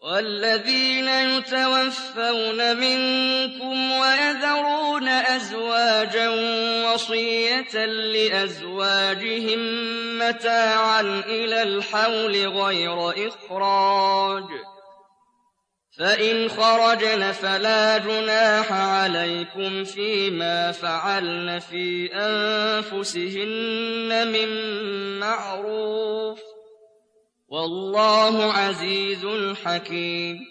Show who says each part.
Speaker 1: وَالَّذِينَ يُتَوَفَّوْنَ مِنكُمْ وَيَذَرُونَ أَزْوَاجًا وَصِيَّةً لِّأَزْوَاجِهِم مَّتَاعًا إِلَى الْحَوْلِ غَيْرَ إِخْرَاجٍ ۚ فَإِنْ خَرَجْنَ فَلَا جُنَاحَ عَلَيْكُمْ فِيمَا فَعَلْنَ فِي أَنفُسِهِنَّ مِن مَّعْرُوفٍ ۗ وَاللَّهُ عَزِيزٌ حَكِيمٌ.